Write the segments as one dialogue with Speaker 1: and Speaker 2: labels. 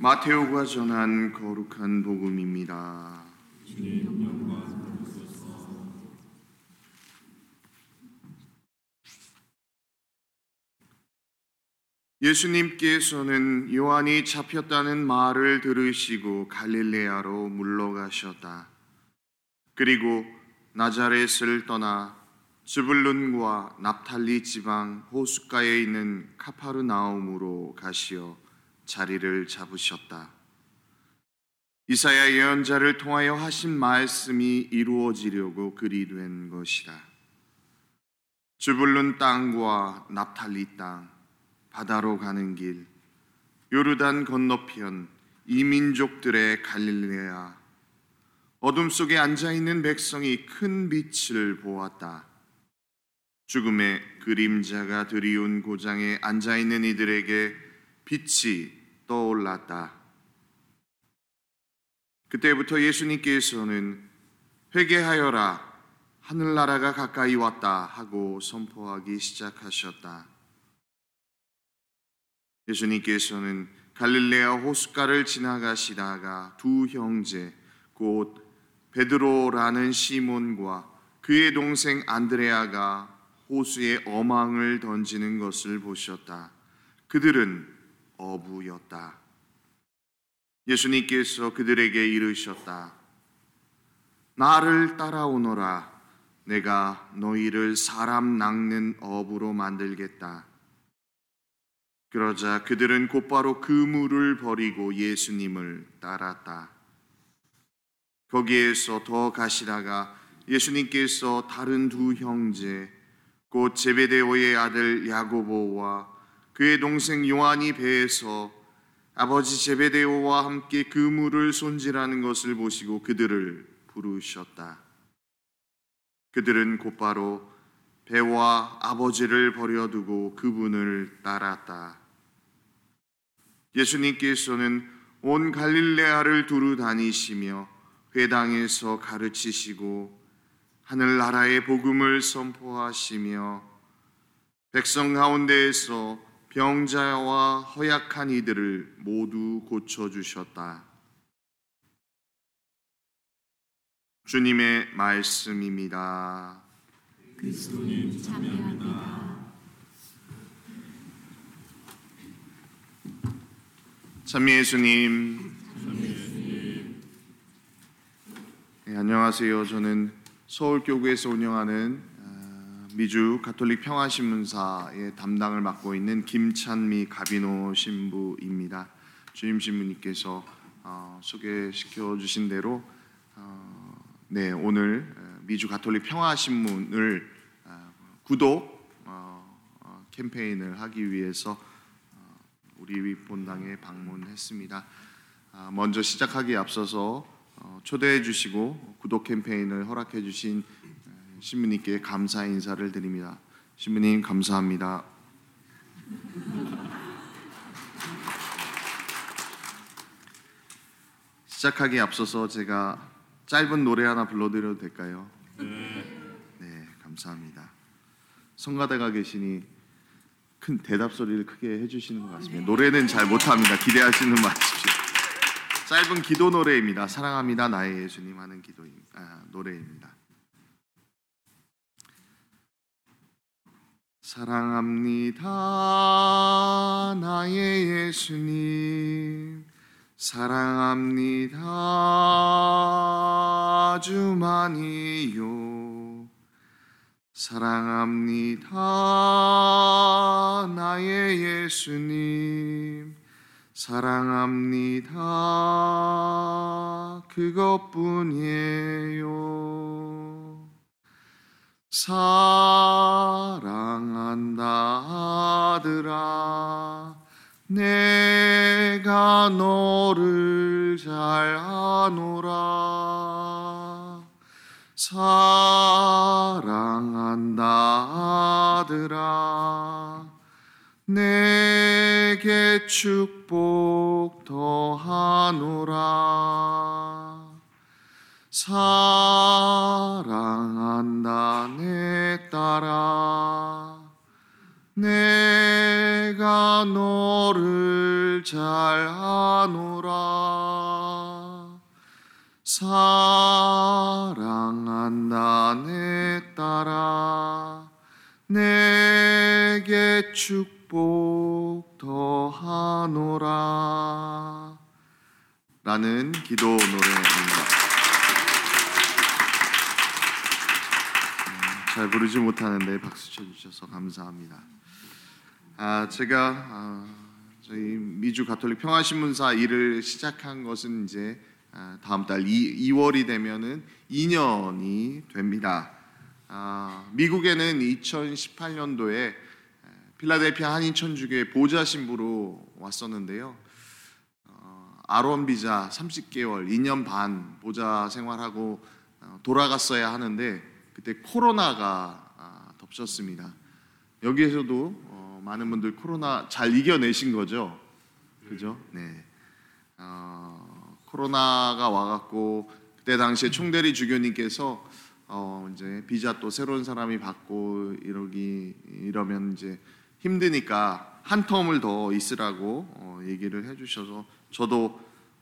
Speaker 1: 마테오가 전한 거룩한 복음입니다. 예수님께서는 요한이 잡혔다는 말을 들으시고 갈릴레아로 물러가셨다. 그리고 나자렛을 떠나 즈불룬과 납탈리 지방 호숫가에 있는 카파르나움으로 가시어 자리를 잡으셨다. 이사야 예언자를 통하여 하신 말씀이 이루어지려고 그리 된 것이다. 즈불룬 땅과 납탈리 땅, 바다로 가는 길, 요르단 건너편 이민족들의 갈릴레아, 어둠 속에 앉아있는 백성이 큰 빛을 보았다. 죽음의 그림자가 드리운 고장에 앉아있는 이들에게 빛이 떠올랐다. 그때부터 예수님께서는 회개하여라, 하늘나라가 가까이 왔다 하고 선포하기 시작하셨다. 예수님께서는 갈릴레아 호숫가를 지나가시다가 두 형제 곧 베드로라는 시몬과 그의 동생 안드레아가 호수에 어망을 던지는 것을 보셨다. 그들은 어부였다. 예수님께서 그들에게 이르셨다. 나를 따라오너라. 내가 너희를 사람 낚는 어부로 만들겠다. 그러자 그들은 곧바로 그물을 버리고 예수님을 따랐다. 거기에서 더 가시다가 예수님께서 다른 두 형제 곧 제베데오의 아들 야고보와 그의 동생 요한이 배에서 아버지 제베데오와 함께 그물을 손질하는 것을 보시고 그들을 부르셨다. 그들은 곧바로 배와 아버지를 버려두고 그분을 따랐다. 예수님께서는 온 갈릴레아를 두루 다니시며 회당에서 가르치시고 하늘나라의 복음을 선포하시며 백성 가운데에서 병자와 허약한 이들을 모두 고쳐주셨다. 주님의 말씀입니다.
Speaker 2: 그리스도님 참여합니다.
Speaker 1: 찬미 예수님. 네, 안녕하세요. 저는 서울교구에서 운영하는 미주 가톨릭 평화신문사의 담당을 맡고 있는 김찬미 가비노 신부입니다. 주임 신부님께서 소개시켜 주신 대로 오늘 미주 가톨릭 평화신문을 구독 캠페인을 하기 위해서 우리 본당에 방문했습니다. 먼저 시작하기에 앞서서 초대해 주시고 구독 캠페인을 허락해 주신 신부님께 감사 인사를 드립니다. 신부님 감사합니다. 시작하기에 앞서서 제가 짧은 노래 하나 불러드려도 될까요? 네, 감사합니다. 성가대가 계시니 큰 대답 소리를 크게 해주시는 것 같습니다. 노래는 잘 못합니다. 기대하시는 마십시오. 짧은 기도 노래입니다. 사랑합니다 나의 예수님 하는 노래입니다. 사랑합니다 나의 예수님, 사랑합니다 아주 많이요, 사랑합니다 나의 예수님, 사랑합니다 그것뿐이에요. 사랑한다 아들아, 내가 너를 잘 아노라. 사랑한다 아들아, 내게 축복 더하노라. 사랑한다 내 딸아, 내가 너를 잘 아노라. 사랑한다 내 딸아, 내게 축복 더하노라 라는 기도 노래입니다. 잘 부르지 못하는데 박수 쳐주셔서 감사합니다. 제가 저희 미주 가톨릭 평화신문사 일을 시작한 것은 이제 다음 달 2월이 되면은 2년이 됩니다. 미국에는 2018년도에 필라델피아 한인천주교회 보좌 신부로 왔었는데요. R1 비자 30개월, 2년 반 보좌 생활하고 돌아갔어야 하는데 그때 코로나가 덮쳤습니다. 여기에서도 많은 분들 코로나 잘 이겨내신 거죠? 그죠? 네. 코로나가 와갖고 그때 당시에 총대리 주교님께서 이제 비자 또 새로운 사람이 받고 이러면 이제 힘드니까 한 텀을 더 있으라고 얘기를 해주셔서 저도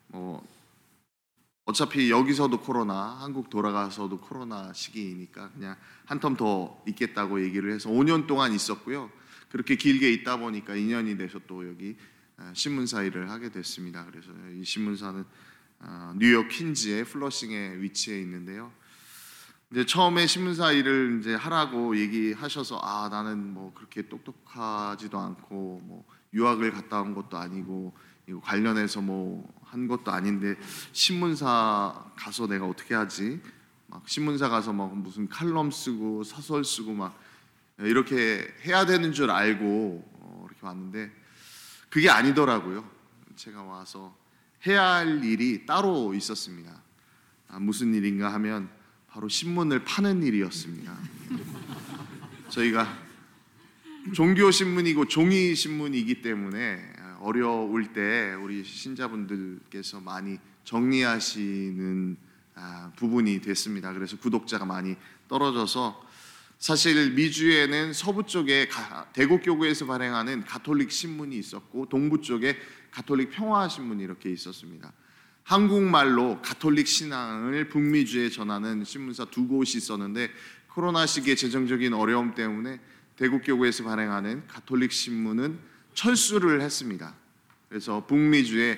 Speaker 1: 어차피 여기서도 코로나, 한국 돌아가서도 코로나 시기이니까 그냥 한 텀 더 있겠다고 얘기를 해서 5년 동안 있었고요. 그렇게 길게 있다 보니까 2년이 돼서 또 여기 신문사 일을 하게 됐습니다. 그래서 이 신문사는 뉴욕 퀸즈의 플러싱에 위치해 있는데요. 이제 처음에 신문사 일을 이제 하라고 얘기하셔서 나는 뭐 그렇게 똑똑하지도 않고 뭐 유학을 갔다 온 것도 아니고 이거 관련해서 뭐 한 것도 아닌데 신문사 가서 내가 어떻게 하지? 막 신문사 가서 막 무슨 칼럼 쓰고 소설 쓰고 막 이렇게 해야 되는 줄 알고 이렇게 왔는데 그게 아니더라고요. 제가 와서 해야 할 일이 따로 있었습니다. 무슨 일인가 하면 바로 신문을 파는 일이었습니다. 저희가 종교 신문이고 종이 신문이기 때문에 어려울 때 우리 신자분들께서 많이 정리하시는 부분이 됐습니다. 그래서 구독자가 많이 떨어져서 사실 미주에는 서부 쪽에 대곡교구에서 발행하는 가톨릭 신문이 있었고 동부 쪽에 가톨릭 평화 신문이 이렇게 있었습니다. 한국말로 가톨릭 신앙을 북미주에 전하는 신문사 두 곳이 있었는데 코로나 시기에 재정적인 어려움 때문에 대곡교구에서 발행하는 가톨릭 신문은 철수를 했습니다. 그래서 북미주에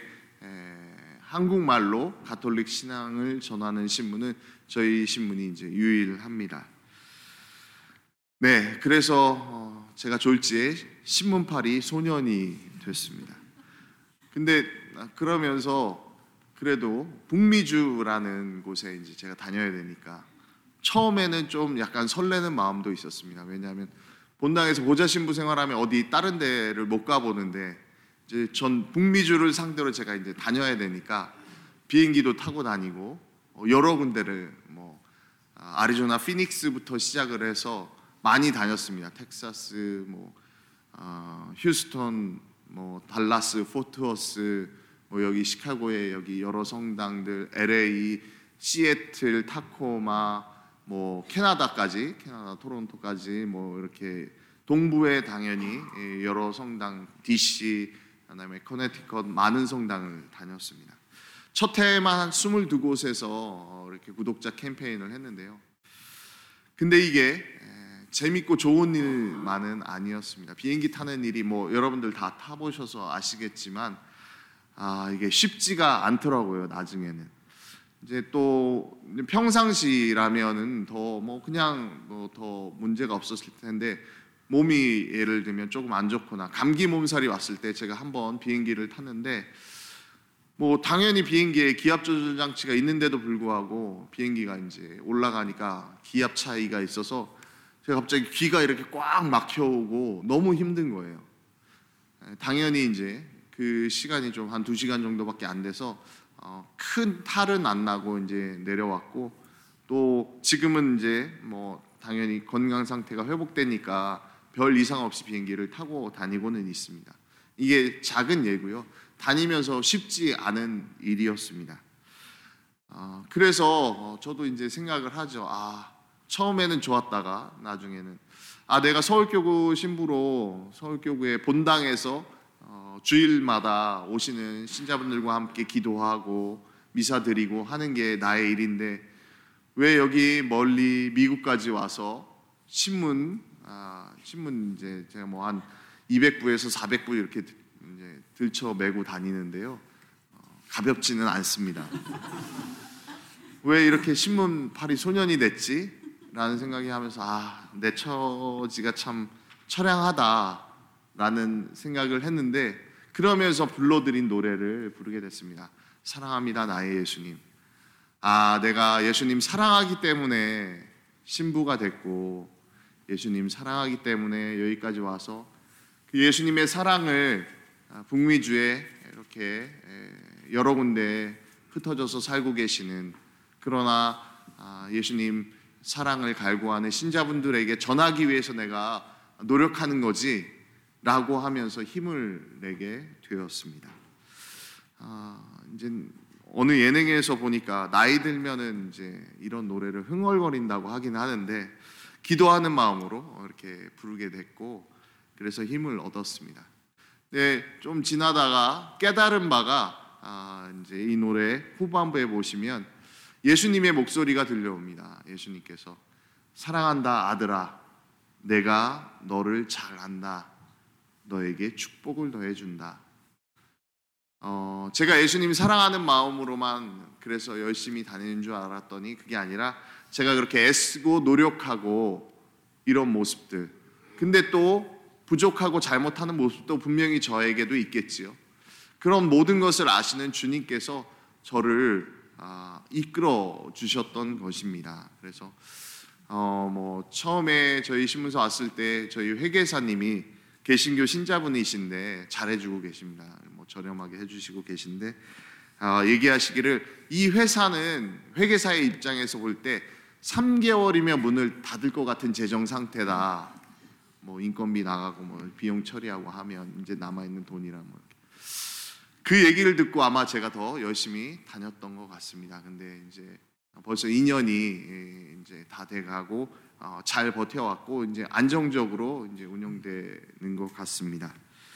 Speaker 1: 한국말로 가톨릭 신앙을 전하는 신문은 저희 신문이 이제 유일합니다. 네, 그래서 제가 졸지에 신문팔이 소년이 됐습니다. 근데 그러면서 그래도 북미주라는 곳에 이제 제가 다녀야 되니까 처음에는 좀 약간 설레는 마음도 있었습니다. 왜냐하면 본당에서 보좌 신부 생활하면 어디 다른 데를 못 가보는데 이제 전 북미주를 상대로 제가 이제 다녀야 되니까 비행기도 타고 다니고 여러 군데를 뭐 아리조나 피닉스부터 시작을 해서 많이 다녔습니다. 텍사스, 휴스턴, 달라스, 포트워스, 여기 시카고에 여기 여러 성당들, LA, 시애틀, 타코마, 캐나다까지, 캐나다 토론토까지 이렇게 동부에 당연히 여러 성당, DC, 그다음에 커네티컷 많은 성당을 다녔습니다. 첫 해에만 한 22곳에서 이렇게 구독자 캠페인을 했는데요. 근데 이게 재밌고 좋은 일만은 아니었습니다. 비행기 타는 일이 여러분들 다 타보셔서 아시겠지만 이게 쉽지가 않더라고요. 나중에는 이제 또 평상시라면은 더 그냥 더 문제가 없었을 텐데 몸이 예를 들면 조금 안 좋거나 감기 몸살이 왔을 때 제가 한번 비행기를 탔는데 당연히 비행기에 기압 조절 장치가 있는데도 불구하고 비행기가 이제 올라가니까 기압 차이가 있어서 제가 갑자기 귀가 이렇게 꽉 막혀오고 너무 힘든 거예요. 당연히 이제 그 시간이 좀 한 2시간 정도밖에 안 돼서 큰 탈은 안 나고 이제 내려왔고 또 지금은 이제 당연히 건강 상태가 회복되니까 별 이상 없이 비행기를 타고 다니고는 있습니다. 이게 작은 예고요. 다니면서 쉽지 않은 일이었습니다. 그래서 저도 이제 생각을 하죠. 처음에는 좋았다가 나중에는 내가 서울교구 신부로 서울교구의 본당에서 주일마다 오시는 신자분들과 함께 기도하고 미사 드리고 하는 게 나의 일인데 왜 여기 멀리 미국까지 와서 신문 이제 제가 뭐 한 200부에서 400부 이렇게 이제 들쳐 메고 다니는데요. 가볍지는 않습니다. 왜 이렇게 신문팔이 소년이 됐지? 라는 생각이 하면서 내 처지가 참 처량하다라는 생각을 했는데 그러면서 불러드린 노래를 부르게 됐습니다. 사랑합니다 나의 예수님. 내가 예수님 사랑하기 때문에 신부가 됐고 예수님 사랑하기 때문에 여기까지 와서 그 예수님의 사랑을 북미주에 이렇게 여러 군데 흩어져서 살고 계시는 그러나 예수님 사랑을 갈구하는 신자분들에게 전하기 위해서 내가 노력하는 거지 라고 하면서 힘을 내게 되었습니다. 이제 어느 예능에서 보니까 나이 들면은 이제 이런 노래를 흥얼거린다고 하긴 하는데 기도하는 마음으로 이렇게 부르게 됐고 그래서 힘을 얻었습니다. 네, 좀 지나다가 깨달은 바가 이제 이 노래 후반부에 보시면 예수님의 목소리가 들려옵니다. 예수님께서 사랑한다 아들아 내가 너를 잘 안다 너에게 축복을 더해준다. 제가 예수님 사랑하는 마음으로만 그래서 열심히 다니는 줄 알았더니 그게 아니라 제가 그렇게 애쓰고 노력하고 이런 모습들 근데 또 부족하고 잘못하는 모습도 분명히 저에게도 있겠지요. 그런 모든 것을 아시는 주님께서 저를 이끌어 주셨던 것입니다. 그래서 뭐 처음에 저희 신문서 왔을 때 저희 회계사님이 개신교 신자분이신데 잘해주고 계십니다. 뭐 저렴하게 해주시고 계신데 얘기하시기를 이 회사는 회계사의 입장에서 볼 때 3개월이면 문을 닫을 것 같은 재정 상태다. 뭐 인건비 나가고 뭐 비용 처리하고 하면 이제 남아 있는 돈이라 뭐 그 얘기를 듣고 아마 제가 더 열심히 다녔던 것 같습니다. 근데 이제 벌써 2년이 이제 다 돼가고 잘 버텨왔고 이제 안정적으로 이제 운영되는 것 같습니다.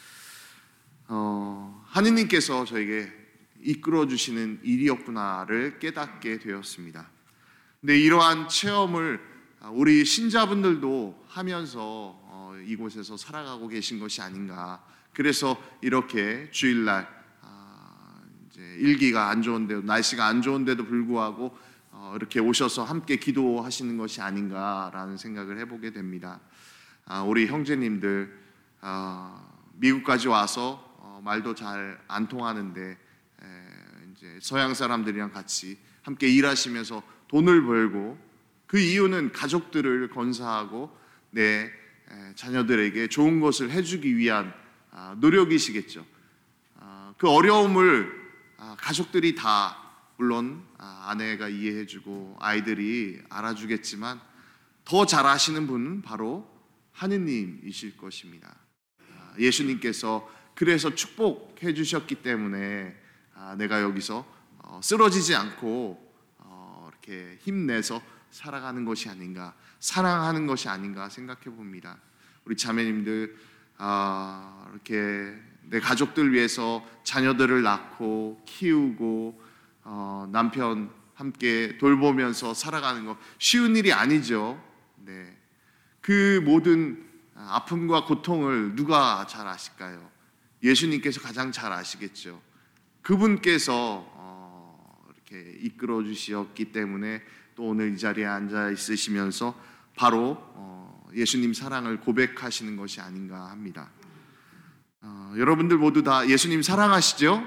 Speaker 1: 하느님께서 저에게 이끌어 주시는 일이었구나를 깨닫게 되었습니다. 근데 이러한 체험을 우리 신자분들도 하면서 이곳에서 살아가고 계신 것이 아닌가. 그래서 이렇게 주일날 이제 일기가 안 좋은데도 날씨가 안 좋은데도 불구하고 이렇게 오셔서 함께 기도하시는 것이 아닌가라는 생각을 해보게 됩니다. 우리 형제님들 미국까지 와서 말도 잘 안 통하는데 이제 서양 사람들이랑 같이 함께 일하시면서 돈을 벌고 그 이유는 가족들을 건사하고 내 자녀들에게 좋은 것을 해주기 위한 노력이시겠죠. 그 어려움을 가족들이 다 물론 아내가 이해해주고 아이들이 알아주겠지만 더 잘 아시는 분은 바로 하느님이실 것입니다. 예수님께서 그래서 축복해 주셨기 때문에 내가 여기서 쓰러지지 않고 이렇게 힘내서 살아가는 것이 아닌가, 사랑하는 것이 아닌가 생각해 봅니다. 우리 자매님들 이렇게 내 가족들 위해서 자녀들을 낳고 키우고 남편 함께 돌보면서 살아가는 거 쉬운 일이 아니죠. 네, 그 모든 아픔과 고통을 누가 잘 아실까요? 예수님께서 가장 잘 아시겠죠. 그분께서 이렇게 이끌어 주셨기 때문에 또 오늘 이 자리에 앉아 있으시면서 바로 예수님 사랑을 고백하시는 것이 아닌가 합니다. 여러분들 모두 다 예수님 사랑하시죠?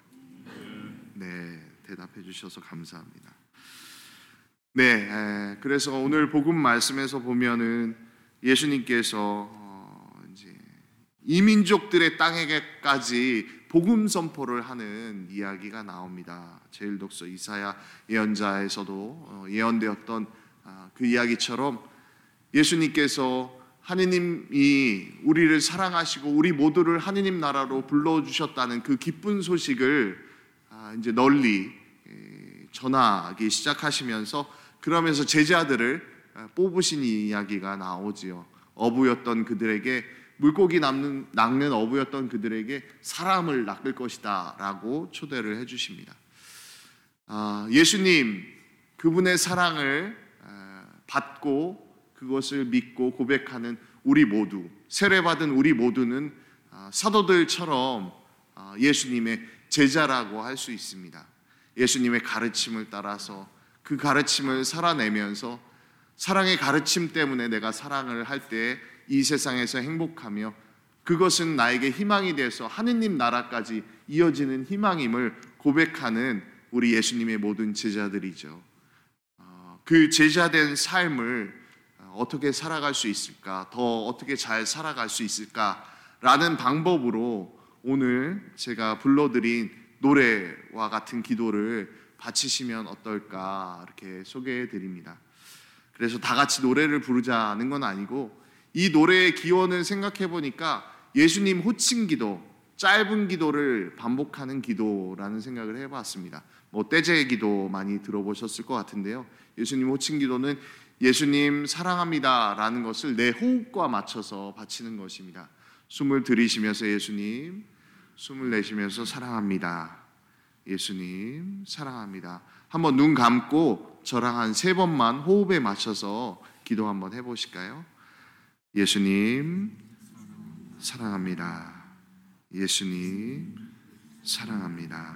Speaker 1: 네, 대답해 주셔서 감사합니다. 네, 그래서 오늘 복음 말씀에서 보면은 예수님께서 이제 이민족들의 땅에게까지 복음 선포를 하는 이야기가 나옵니다. 제일독서 이사야 예언자에서도 예언되었던 그 이야기처럼 예수님께서 하느님이 우리를 사랑하시고 우리 모두를 하느님 나라로 불러주셨다는 그 기쁜 소식을 이제 널리 전하기 시작하시면서 그러면서 제자들을 뽑으신 이야기가 나오지요. 어부였던 그들에게 물고기 낚는 어부였던 그들에게 사람을 낚을 것이다 라고 초대를 해주십니다. 예수님 그분의 사랑을 받고 그것을 믿고 고백하는 우리 모두, 세례받은 우리 모두는 사도들처럼 예수님의 제자라고 할 수 있습니다. 예수님의 가르침을 따라서 그 가르침을 살아내면서 사랑의 가르침 때문에 내가 사랑을 할 때 이 세상에서 행복하며 그것은 나에게 희망이 돼서 하느님 나라까지 이어지는 희망임을 고백하는 우리 예수님의 모든 제자들이죠. 그 제자된 삶을 어떻게 살아갈 수 있을까, 더 어떻게 잘 살아갈 수 있을까라는 방법으로 오늘 제가 불러드린 노래와 같은 기도를 바치시면 어떨까 이렇게 소개해 드립니다. 그래서 다 같이 노래를 부르자는 건 아니고 이 노래의 기원을 생각해 보니까 예수님 호칭 기도, 짧은 기도를 반복하는 기도라는 생각을 해봤습니다. 떼제 기도 많이 들어보셨을 것 같은데요. 예수님 호칭 기도는 예수님 사랑합니다 라는 것을 내 호흡과 맞춰서 바치는 것입니다. 숨을 들이쉬면서 예수님, 숨을 내쉬면서 사랑합니다. 예수님 사랑합니다. 한번 눈 감고 저랑 한 3번만 호흡에 맞춰서 기도 한번 해보실까요? 예수님 사랑합니다. 예수님 사랑합니다.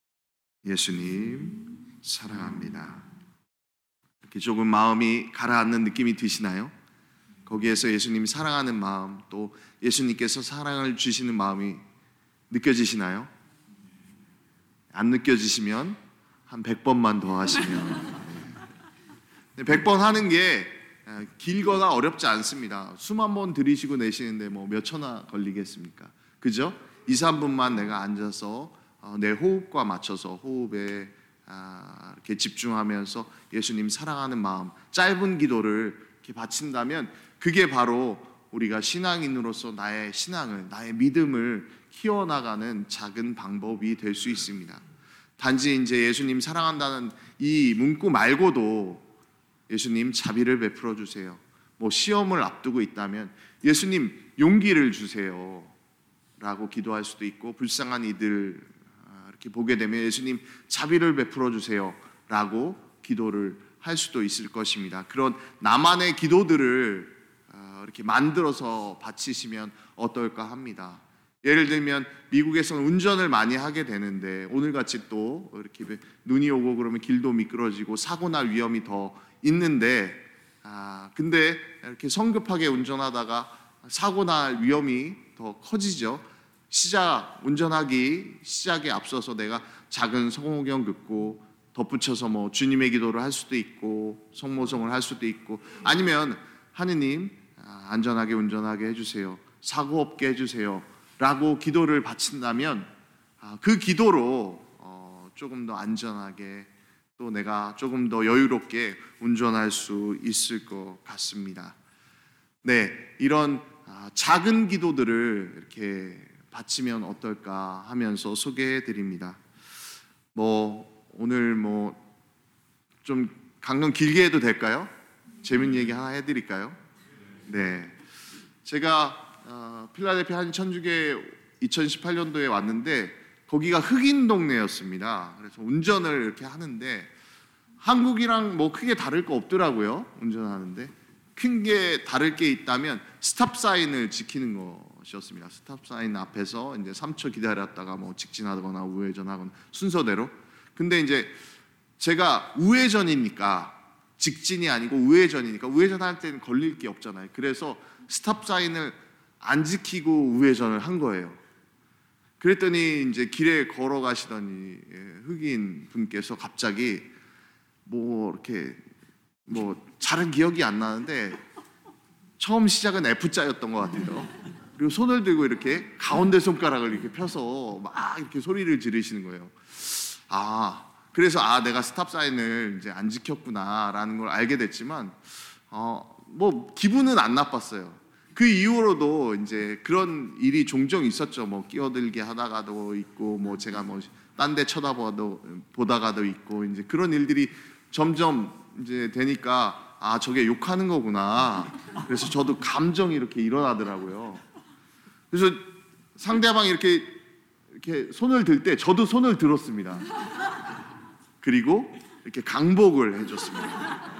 Speaker 1: 예수님 사랑합니다. 이렇게 조금 마음이 가라앉는 느낌이 드시나요? 거기에서 예수님 사랑하는 마음, 또 예수님께서 사랑을 주시는 마음이 느껴지시나요? 안 느껴지시면 한 100번만 더 하시면 100번 하는 게 길거나 어렵지 않습니다. 숨 한 번 들이쉬고 내쉬는데 몇 초나 걸리겠습니까? 그죠? 2, 3분만 내가 앉아서 내 호흡과 맞춰서 호흡에 이렇게 집중하면서 예수님 사랑하는 마음, 짧은 기도를 이렇게 바친다면 그게 바로 우리가 신앙인으로서 나의 신앙을, 나의 믿음을 키워나가는 작은 방법이 될 수 있습니다. 단지 이제 예수님 사랑한다는 이 문구 말고도 예수님 자비를 베풀어 주세요. 시험을 앞두고 있다면 예수님 용기를 주세요 라고 기도할 수도 있고, 불쌍한 이들 이렇게 보게 되면 예수님 자비를 베풀어 주세요 라고 기도를 할 수도 있을 것입니다. 그런 나만의 기도들을 이렇게 만들어서 바치시면 어떨까 합니다. 예를 들면 미국에서는 운전을 많이 하게 되는데 오늘같이 또 이렇게 눈이 오고 그러면 길도 미끄러지고 사고 날 위험이 더 있는데 근데 이렇게 성급하게 운전하다가 사고 날 위험이 더 커지죠. 운전하기 시작에 앞서서 내가 작은 성호경 긋고 덧붙여서 주님의 기도를 할 수도 있고 성모성을 할 수도 있고, 아니면 하느님 안전하게 운전하게 해주세요, 사고 없게 해주세요 라고 기도를 바친다면 그 기도로 조금 더 안전하게 또 내가 조금 더 여유롭게 운전할 수 있을 것 같습니다. 네, 이런 작은 기도들을 이렇게 바치면 어떨까 하면서 소개해 드립니다. 오늘 좀 강론 길게 해도 될까요? 재밌는 얘기 하나 해드릴까요? 네, 제가 필라델피아 한천주교에 2018년도에 왔는데 거기가 흑인 동네였습니다. 그래서 운전을 이렇게 하는데 한국이랑 크게 다를 거 없더라고요. 운전하는데 큰 게 다를 게 있다면 스탑 사인을 지키는 것이었습니다. 스탑 사인 앞에서 이제 3초 기다렸다가 직진하거나 우회전하거나 순서대로. 근데 이제 제가 우회전이니까, 직진이 아니고 우회전이니까 우회전할 때는 걸릴 게 없잖아요. 그래서 스탑 사인을 안 지키고 우회전을 한 거예요. 그랬더니 이제 길에 걸어가시던 흑인 분께서 갑자기 이렇게 잘은 기억이 안 나는데 처음 시작은 F자였던 것 같아요. 그리고 손을 들고 이렇게 가운데 손가락을 이렇게 펴서 막 이렇게 소리를 지르시는 거예요. 그래서 내가 스탑 사인을 이제 안 지켰구나라는 걸 알게 됐지만 기분은 안 나빴어요. 그 이후로도 이제 그런 일이 종종 있었죠. 끼어들게 하다가도 있고, 제가 딴 데 보다가도 있고, 이제 그런 일들이 점점 이제 되니까 저게 욕하는 거구나. 그래서 저도 감정이 이렇게 일어나더라고요. 그래서 상대방이 이렇게 손을 들 때 저도 손을 들었습니다. 그리고 이렇게 강복을 해줬습니다.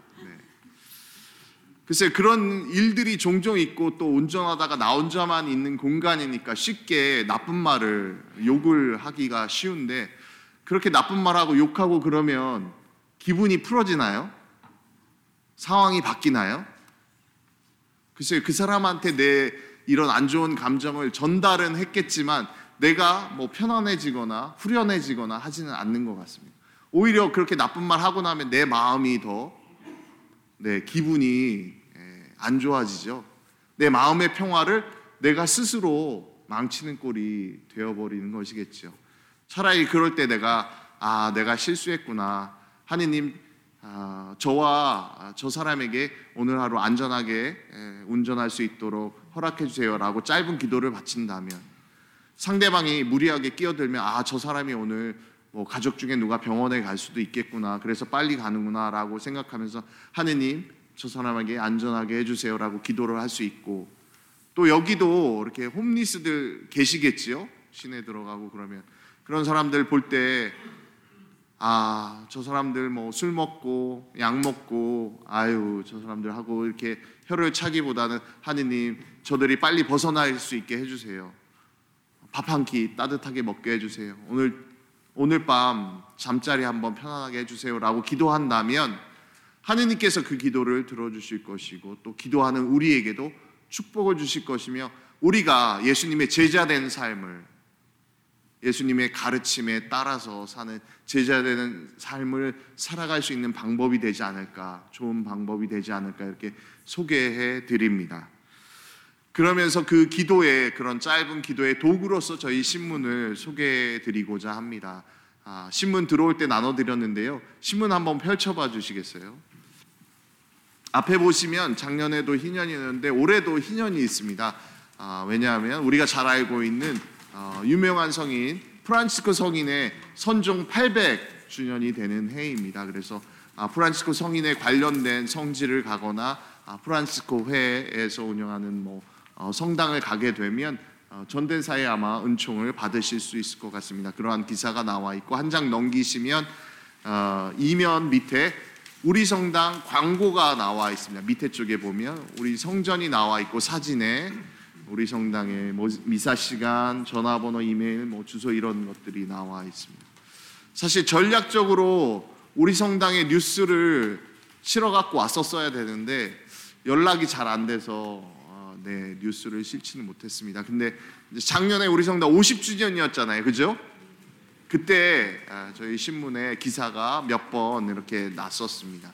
Speaker 1: 글쎄 그런 일들이 종종 있고 또 운전하다가 나 혼자만 있는 공간이니까 쉽게 나쁜 말을 욕을 하기가 쉬운데 그렇게 나쁜 말하고 욕하고 그러면 기분이 풀어지나요? 상황이 바뀌나요? 글쎄 그 사람한테 내 이런 안 좋은 감정을 전달은 했겠지만 내가 뭐 편안해지거나 후련해지거나 하지는 않는 것 같습니다. 오히려 그렇게 나쁜 말 하고 나면 내 마음이 더 기분이 안 좋아지죠. 내 마음의 평화를 내가 스스로 망치는 꼴이 되어버리는 것이겠죠. 차라리 그럴 때 내가 실수했구나. 하느님 저와 저 사람에게 오늘 하루 안전하게 운전할 수 있도록 허락해 주세요라고 짧은 기도를 바친다면 상대방이 무리하게 끼어들면 저 사람이 오늘 뭐 가족 중에 누가 병원에 갈 수도 있겠구나. 그래서 빨리 가는구나라고 생각하면서 하느님 저 사람에게 안전하게 해주세요라고 기도를 할 수 있고 또 여기도 이렇게 홈리스들 계시겠지요. 시내 들어가고 그러면 그런 사람들 볼 때 저 사람들 뭐 술 먹고 약 먹고 저 사람들 하고 이렇게 혀를 차기보다는 하느님 저들이 빨리 벗어날 수 있게 해주세요. 밥 한 끼 따뜻하게 먹게 해주세요. 오늘 밤 잠자리 한번 편안하게 해주세요라고 기도한다면 하느님께서 그 기도를 들어주실 것이고 또 기도하는 우리에게도 축복을 주실 것이며 우리가 예수님의 제자된 삶을 예수님의 가르침에 따라서 사는 제자되는 삶을 살아갈 수 있는 방법이 되지 않을까, 좋은 방법이 되지 않을까 이렇게 소개해 드립니다. 그러면서 그 기도의 그런 짧은 기도의 도구로서 저희 신문을 소개해 드리고자 합니다. 신문 들어올 때 나눠드렸는데요. 신문 한번 펼쳐봐 주시겠어요? 앞에 보시면 작년에도 희년이었는데 올해도 희년이 있습니다. 왜냐하면 우리가 잘 알고 있는 유명한 성인 프란치스코 성인의 선종 800주년이 되는 해입니다. 그래서 프란치스코 성인에 관련된 성지를 가거나 프란치스코 회에서 운영하는 성당을 가게 되면 전대사에 아마 은총을 받으실 수 있을 것 같습니다. 그러한 기사가 나와 있고 한 장 넘기시면 이면 밑에 우리 성당 광고가 나와 있습니다. 밑에 쪽에 보면 우리 성전이 나와 있고 사진에 우리 성당의 미사 시간, 전화번호, 이메일, 주소 이런 것들이 나와 있습니다. 사실 전략적으로 우리 성당의 뉴스를 실어 갖고 왔었어야 되는데 연락이 잘 안 돼서 뉴스를 실지는 못했습니다. 근데 작년에 우리 성당 50주년이었잖아요, 그죠? 그때 저희 신문에 기사가 몇 번 이렇게 났었습니다.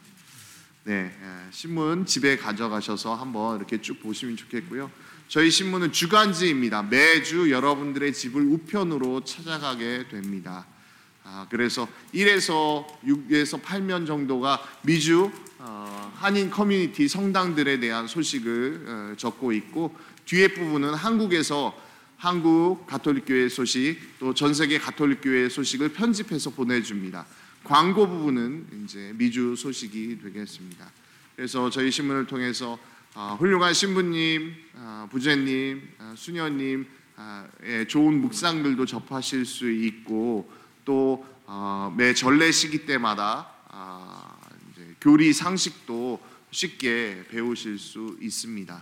Speaker 1: 신문 집에 가져가셔서 한번 이렇게 쭉 보시면 좋겠고요. 저희 신문은 주간지입니다. 매주 여러분들의 집을 우편으로 찾아가게 됩니다. 그래서 1에서 6에서 8면 정도가 미주 한인 커뮤니티 성당들에 대한 소식을 적고 있고 뒤에 부분은 한국에서 한국 가톨릭교회 소식 또 전 세계 가톨릭교회 소식을 편집해서 보내줍니다. 광고 부분은 이제 미주 소식이 되겠습니다. 그래서 저희 신문을 통해서 훌륭한 신부님, 부제님, 수녀님 좋은 묵상들도 접하실 수 있고 또 매 전례 시기 때마다 이제 교리 상식도 쉽게 배우실 수 있습니다.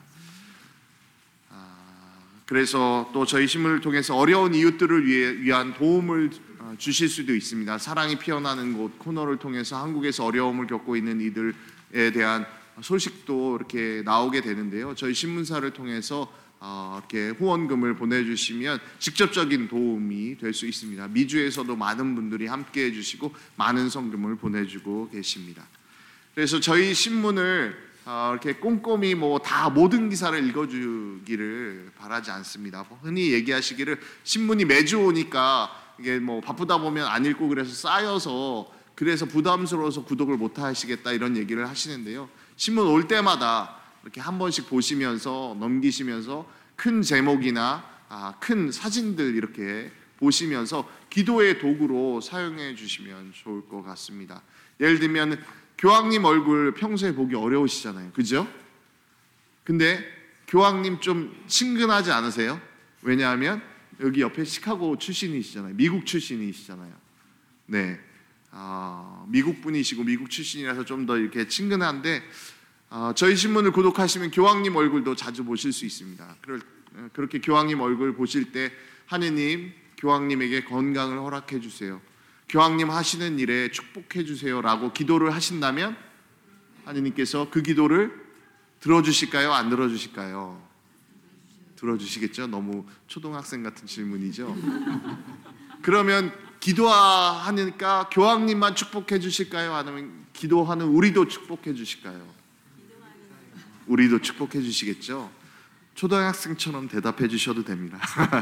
Speaker 1: 그래서 또 저희 신문을 통해서 어려운 이웃들을 위한 도움을 주실 수도 있습니다. 사랑이 피어나는 곳 코너를 통해서 한국에서 어려움을 겪고 있는 이들에 대한 소식도 이렇게 나오게 되는데요. 저희 신문사를 통해서 이렇게 후원금을 보내주시면 직접적인 도움이 될 수 있습니다. 미주에서도 많은 분들이 함께해 주시고 많은 성금을 보내주고 계십니다. 그래서 저희 신문을 이렇게 꼼꼼히 다 모든 기사를 읽어주기를 바라지 않습니다. 흔히 얘기하시기를 신문이 매주 오니까 이게 바쁘다 보면 안 읽고 그래서 쌓여서 그래서 부담스러워서 구독을 못 하시겠다 이런 얘기를 하시는데요. 신문 올 때마다 이렇게 한 번씩 보시면서 넘기시면서 큰 제목이나 큰 사진들 이렇게 보시면서 기도의 도구로 사용해 주시면 좋을 것 같습니다. 예를 들면 교황님 얼굴 평소에 보기 어려우시잖아요. 그죠? 근데 교황님 좀 친근하지 않으세요? 왜냐하면 여기 옆에 시카고 출신이시잖아요. 미국 출신이시잖아요. 네, 미국 분이시고 미국 출신이라서 좀 더 이렇게 친근한데 저희 신문을 구독하시면 교황님 얼굴도 자주 보실 수 있습니다. 그렇게 교황님 얼굴 보실 때 하느님, 교황님에게 건강을 허락해 주세요. 교황님 하시는 일에 축복해 주세요라고 기도를 하신다면 하느님께서 그 기도를 들어주실까요? 안 들어주실까요? 들어주시겠죠? 너무 초등학생 같은 질문이죠. 그러면 기도하니까 교황님만 축복해 주실까요? 아니면 기도하는 우리도 축복해 주실까요? 우리도 축복해 주시겠죠? 초등학생처럼 대답해 주셔도 됩니다.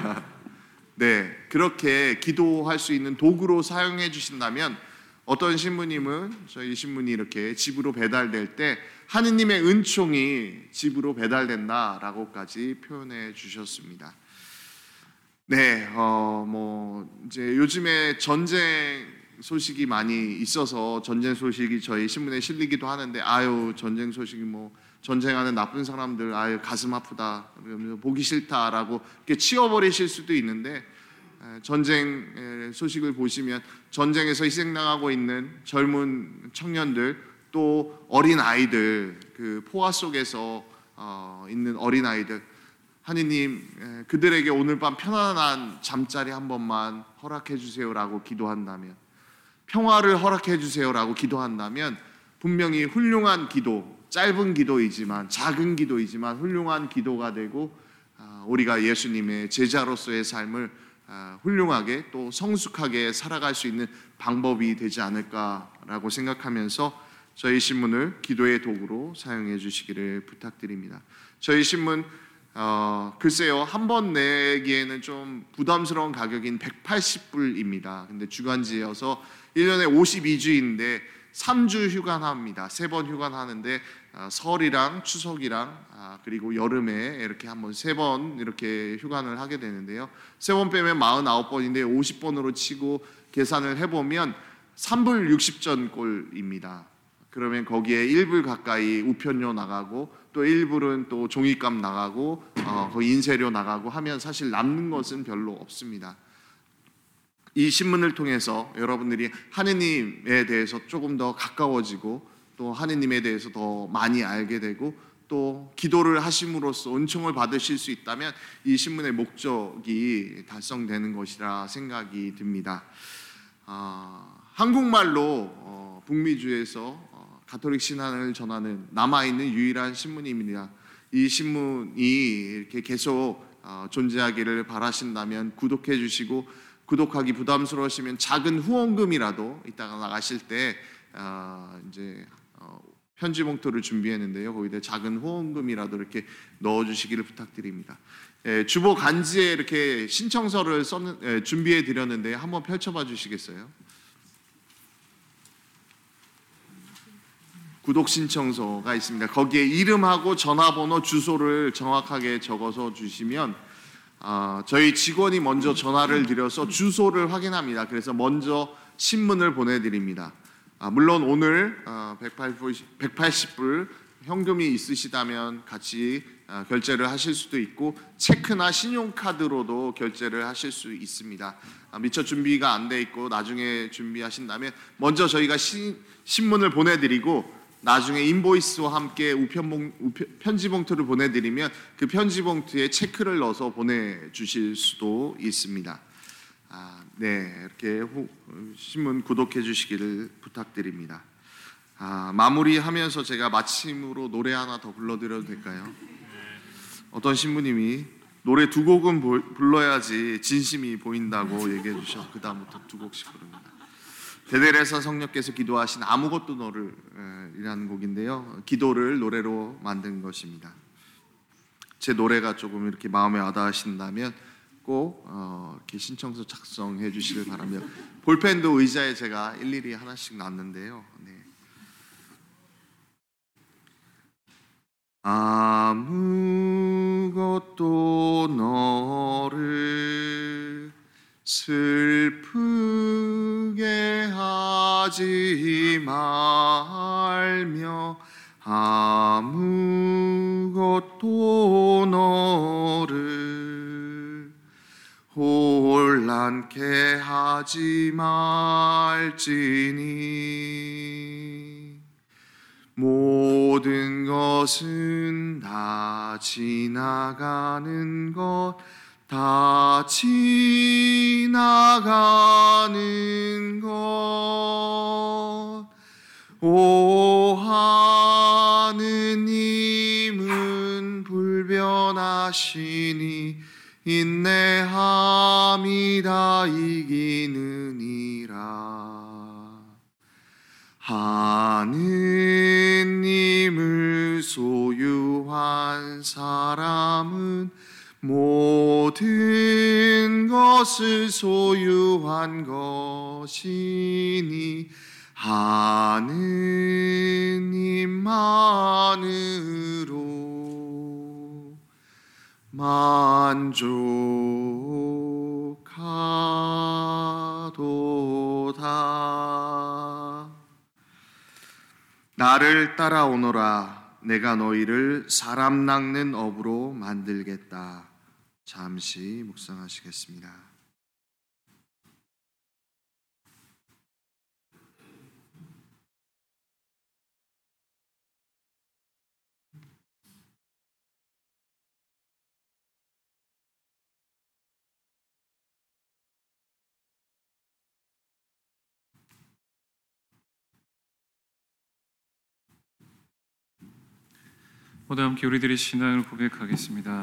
Speaker 1: 네, 그렇게 기도할 수 있는 도구로 사용해 주신다면 어떤 신부님은 저희 신문이 이렇게 집으로 배달될 때 하느님의 은총이 집으로 배달된다라고까지 표현해 주셨습니다. 네, 이제 요즘에 전쟁 소식이 많이 있어서 전쟁 소식이 저희 신문에 실리기도 하는데 전쟁 소식이 전쟁하는 나쁜 사람들 가슴 아프다, 보기 싫다라고 이렇게 치워버리실 수도 있는데 전쟁 소식을 보시면 전쟁에서 희생당하고 있는 젊은 청년들 또 어린 아이들 그 포화 속에서 있는 어린 아이들 하느님 그들에게 오늘 밤 편안한 잠자리 한 번만 허락해 주세요라고 기도한다면 평화를 허락해 주세요라고 기도한다면 분명히 훌륭한 기도 짧은 기도이지만 작은 기도이지만 훌륭한 기도가 되고 우리가 예수님의 제자로서의 삶을 훌륭하게 또 성숙하게 살아갈 수 있는 방법이 되지 않을까라고 생각하면서 저희 신문을 기도의 도구로 사용해 주시기를 부탁드립니다. 저희 신문 글쎄요 한 번 내기에는 좀 부담스러운 가격인 180불입니다. 근데 주간지여서 1년에 52주인데 3주 휴관합니다. 3번 휴관하는데 설이랑 추석이랑 그리고 여름에 이렇게 한번 3번 이렇게 휴관을 하게 되는데요. 3번 빼면 49번인데 50번으로 치고 계산을 해보면 3불 60전꼴입니다. 그러면 거기에 1불 가까이 우편료 나가고 또 1불은 또 종이값 나가고 거기 인쇄료 나가고 하면 사실 남는 것은 별로 없습니다. 이 신문을 통해서 여러분들이 하느님에 대해서 조금 더 가까워지고 또 하느님에 대해서 더 많이 알게 되고 또 기도를 하심으로써 은총을 받으실 수 있다면 이 신문의 목적이 달성되는 것이라 생각이 듭니다. 한국말로 북미주에서 가톨릭 신앙을 전하는 남아있는 유일한 신문입니다. 이 신문이 이렇게 계속 존재하기를 바라신다면 구독해 주시고 구독하기 부담스러우시면 작은 후원금이라도 이따가 나가실 때 이제 편지 봉투를 준비했는데요. 거기다 작은 후원금이라도 이렇게 넣어주시기를 부탁드립니다. 주보 간지에 이렇게 신청서를 준비해 드렸는데 한번 펼쳐봐 주시겠어요? 구독 신청서가 있습니다. 거기에 이름하고 전화번호, 주소를 정확하게 적어서 주시면 저희 직원이 먼저 전화를 드려서 주소를 확인합니다. 그래서 먼저 신문을 보내드립니다. 물론 오늘 180불 현금이 있으시다면 같이 결제를 하실 수도 있고 체크나 신용카드로도 결제를 하실 수 있습니다. 미처 준비가 안 돼 있고 나중에 준비하신다면 먼저 저희가 신문을 보내드리고 나중에 인보이스와 함께 편지 봉투를 보내드리면 그 편지 봉투에 체크를 넣어서 보내주실 수도 있습니다. 네, 이렇게 신문 구독해 주시기를 부탁드립니다. 마무리하면서 제가 마침으로 노래 하나 더 불러드려도 될까요? 어떤 신부님이 노래 2곡은 불러야지 진심이 보인다고 얘기해 주셔서 그 다음부터 2곡씩 부릅니다. 베델에서 성령께서 기도하신 아무것도 너를 이라는 곡인데요. 기도를 노래로 만든 것입니다. 제 노래가 조금 이렇게 마음에 와닿으신다면 꼭 이렇게 신청서 작성해 주시길 바랍니다. 볼펜도 의자에 제가 일일이 하나씩 놨는데요. 네. 아무것도 너를 슬프게 하지 하지 말며 아무것도 너를 혼란케 하지 말지니 모든 것은 다 지나가는 것 다 지나가는 것 오 하느님은 불변하시니 인내함이 다 이기느니라 하느님을 소유한 사람은 모든 것을 소유한 것이니 하느님만으로 만족하도다. 나를 따라오너라. 내가 너희를 사람 낚는 어부로 만들겠다. 잠시 묵상하시겠습니다.
Speaker 3: 모두 함께 우리들의 신앙을 고백하겠습니다.